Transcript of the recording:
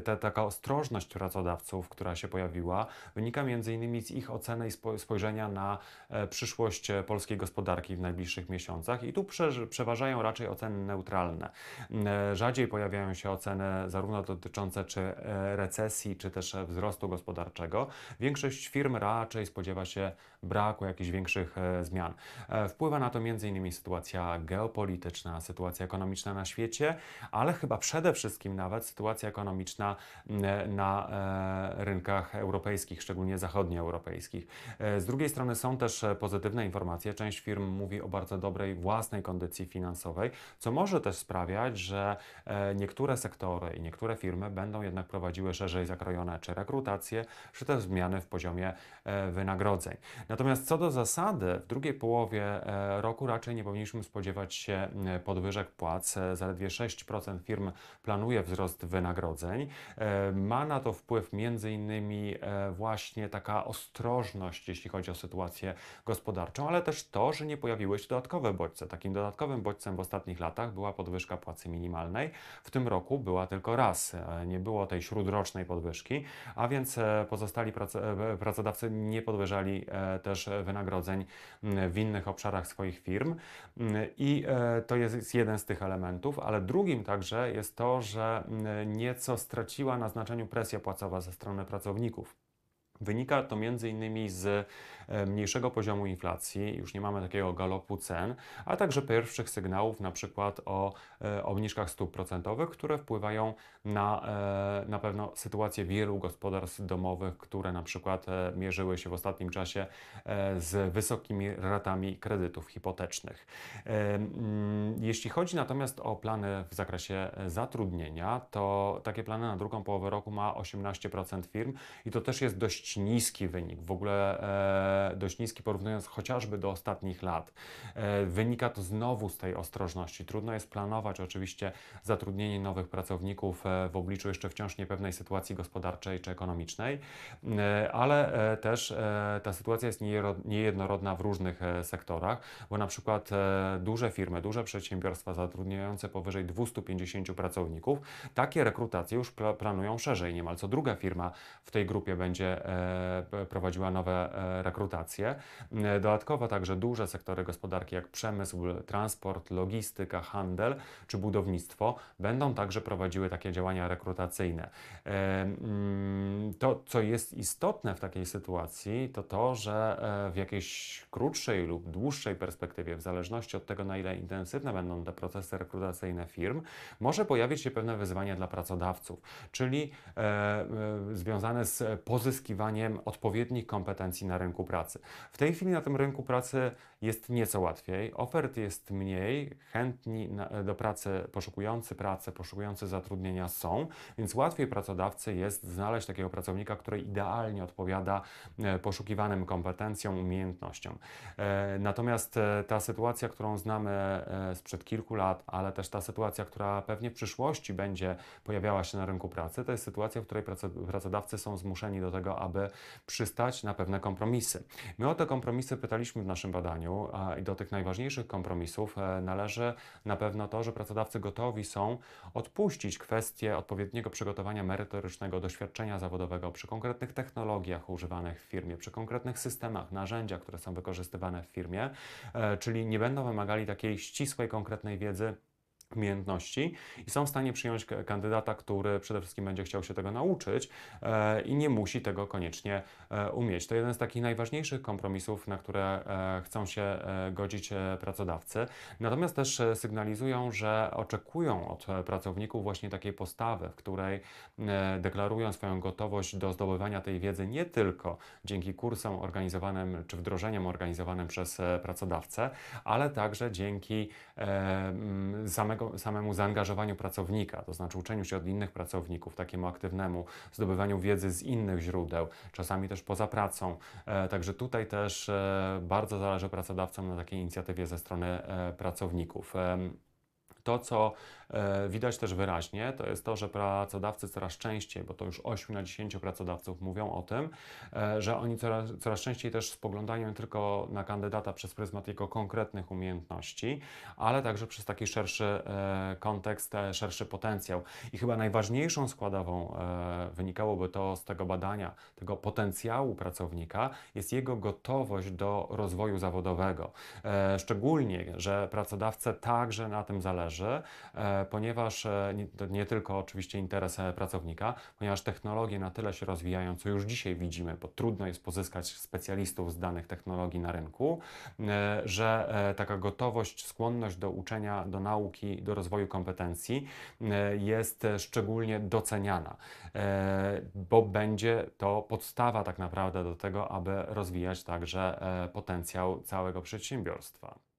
taka ostrożność pracodawców, która się pojawiła, wynika między innymi z ich oceny i spojrzenia na przyszłość polskiej gospodarki w najbliższych miesiącach i tu przeważają raczej oceny neutralne. Rzadziej pojawiają się oceny zarówno dotyczące czy recesji, czy też wzrostu gospodarczego. Większość firm raczej spodziewa się braku jakichś większych zmian. Wpływa na to m.in. sytuacja geopolityczna, sytuacja ekonomiczna na świecie, ale chyba przede wszystkim nawet sytuacja ekonomiczna na rynkach europejskich, szczególnie zachodnioeuropejskich. Z drugiej strony są też pozytywne informacje. Część firm mówi o bardzo dobrej własnej kondycji finansowej, co może też sprawiać, że niektóre sektory i niektóre firmy będą jednak prowadziły szerzej zakrojone czy rekrutacje, czy też zmiany w poziomie wynagrodzeń. Natomiast co do zasady, w drugiej połowie roku raczej nie powinniśmy spodziewać się podwyżek płac. Zaledwie 6% firm planuje wzrost wynagrodzeń. Ma na to wpływ między innymi właśnie taka ostrożność, jeśli chodzi o sytuację gospodarczą, ale też to, że nie pojawiły się dodatkowe bodźce. Takim dodatkowym bodźcem w ostatnich latach była podwyżka płacy minimalnej. W tym roku była tylko raz. Nie było tej śródrocznej podwyżki, a więc pozostali pracodawcy nie podwyżali też wynagrodzeń w innych obszarach swoich firm i to jest jeden z tych elementów, ale drugim także jest to, że nieco straciła na znaczeniu presja płacowa ze strony pracowników. Wynika to m.in. z mniejszego poziomu inflacji, już nie mamy takiego galopu cen, a także pierwszych sygnałów na przykład o obniżkach stóp procentowych, które wpływają na pewno sytuację wielu gospodarstw domowych, które na przykład mierzyły się w ostatnim czasie z wysokimi ratami kredytów hipotecznych. Jeśli chodzi natomiast o plany w zakresie zatrudnienia, to takie plany na drugą połowę roku ma 18% firm i to też jest dość niski wynik, w ogóle dość niski porównując chociażby do ostatnich lat. Wynika to znowu z tej ostrożności. Trudno jest planować oczywiście zatrudnienie nowych pracowników w obliczu jeszcze wciąż niepewnej sytuacji gospodarczej czy ekonomicznej, ale też ta sytuacja jest niejednorodna w różnych sektorach, bo na przykład duże firmy, duże przedsiębiorstwa zatrudniające powyżej 250 pracowników, takie rekrutacje już planują szerzej. Niemal co druga firma w tej grupie będzie prowadziła nowe rekrutacje. Dodatkowo także duże sektory gospodarki jak przemysł, transport, logistyka, handel czy budownictwo będą także prowadziły takie działania rekrutacyjne. To, co jest istotne w takiej sytuacji, to to, że w jakiejś krótszej lub dłuższej perspektywie, w zależności od tego, na ile intensywne będą te procesy rekrutacyjne firm, może pojawić się pewne wyzwania dla pracodawców, czyli związane z pozyskiwaniem odpowiednich kompetencji na rynku pracy. W tej chwili na tym rynku pracy jest nieco łatwiej, ofert jest mniej, chętni do pracy, poszukujący zatrudnienia są, więc łatwiej pracodawcy jest znaleźć takiego pracownika, który idealnie odpowiada poszukiwanym kompetencjom, umiejętnościom. Natomiast ta sytuacja, którą znamy sprzed kilku lat, ale też ta sytuacja, która pewnie w przyszłości będzie pojawiała się na rynku pracy, to jest sytuacja, w której pracodawcy są zmuszeni do tego, aby przystać na pewne kompromisy. My o te kompromisy pytaliśmy w naszym badaniu i do tych najważniejszych kompromisów należy na pewno to, że pracodawcy gotowi są odpuścić kwestię odpowiedniego przygotowania merytorycznego, doświadczenia zawodowego przy konkretnych technologiach używanych w firmie, przy konkretnych systemach, narzędziach, które są wykorzystywane w firmie, czyli nie będą wymagali takiej ścisłej, konkretnej wiedzy, umiejętności i są w stanie przyjąć kandydata, który przede wszystkim będzie chciał się tego nauczyć i nie musi tego koniecznie umieć. To jeden z takich najważniejszych kompromisów, na które chcą się godzić pracodawcy. Natomiast też sygnalizują, że oczekują od pracowników właśnie takiej postawy, w której deklarują swoją gotowość do zdobywania tej wiedzy nie tylko dzięki kursom organizowanym czy wdrożeniom organizowanym przez pracodawcę, ale także dzięki samemu zaangażowaniu pracownika, to znaczy uczeniu się od innych pracowników, takiemu aktywnemu zdobywaniu wiedzy z innych źródeł, czasami też poza pracą. Także tutaj też bardzo zależy pracodawcom na takiej inicjatywie ze strony pracowników. To, co widać też wyraźnie, to jest to, że pracodawcy coraz częściej, bo to już 8 na 10 pracodawców mówią o tym, że oni coraz częściej też spoglądają nie tylko na kandydata przez pryzmat jego konkretnych umiejętności, ale także przez taki szerszy kontekst, szerszy potencjał. I chyba najważniejszą składową wynikałoby to z tego badania, tego potencjału pracownika, jest jego gotowość do rozwoju zawodowego. Szczególnie, że pracodawcy także na tym zależy, ponieważ to nie tylko oczywiście interes pracownika, ponieważ technologie na tyle się rozwijają, co już dzisiaj widzimy, bo trudno jest pozyskać specjalistów z danych technologii na rynku, że taka gotowość, skłonność do uczenia, do nauki, do rozwoju kompetencji jest szczególnie doceniana, bo będzie to podstawa tak naprawdę do tego, aby rozwijać także potencjał całego przedsiębiorstwa.